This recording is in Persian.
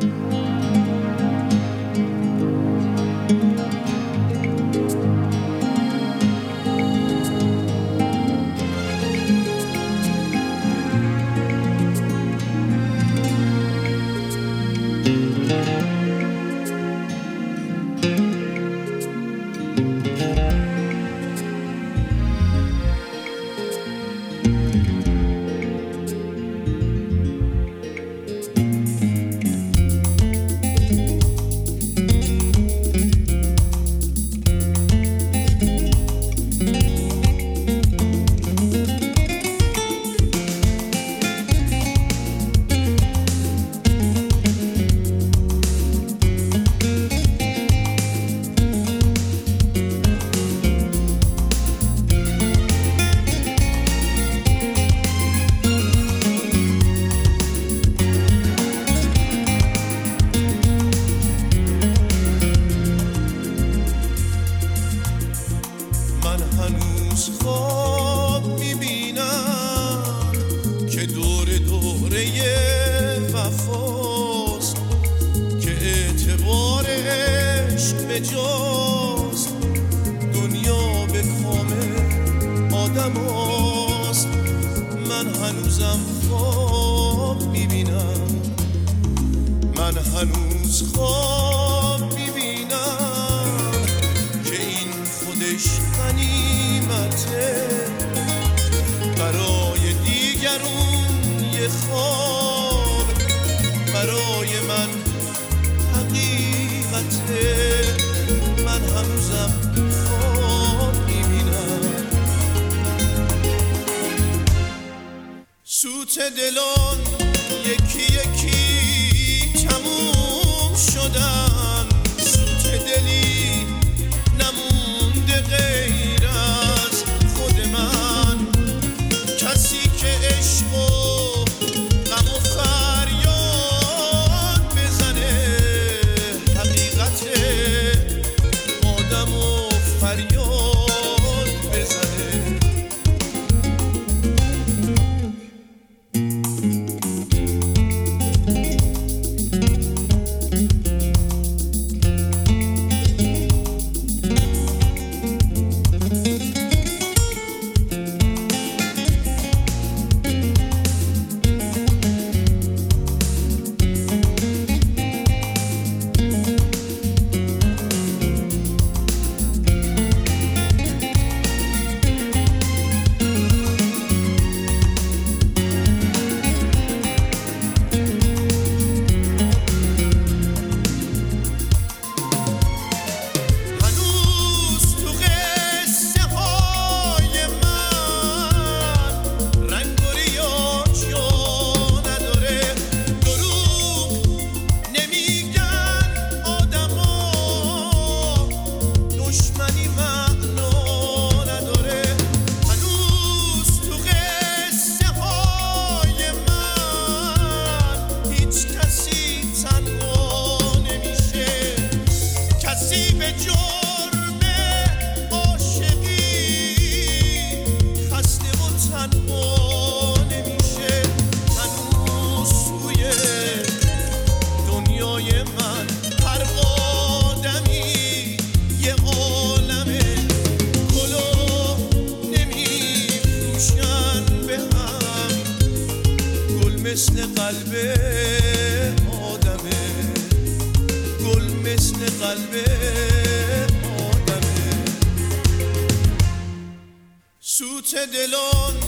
خواب میبینم که دور دوره وفاست، که اعتبار عشق به جاست، دنیا به کام آدم هاست. من هنوزم خواب میبینم، من هنوز خواب میبینم که این خودش غنیمته، برای دیگرون یه خواب، برای من حقیقته. من هنوزم خواب میبینم. سوت دلان یکی یکی تموم شدن، سوت دلی نمونده غیر از خود من، کسی که عشق و غم و فریاد بزنه، حقیقت آدم و فریاد بزنه. مثل قلب آدمه، گل مثل قلب آدمه. سوت دلان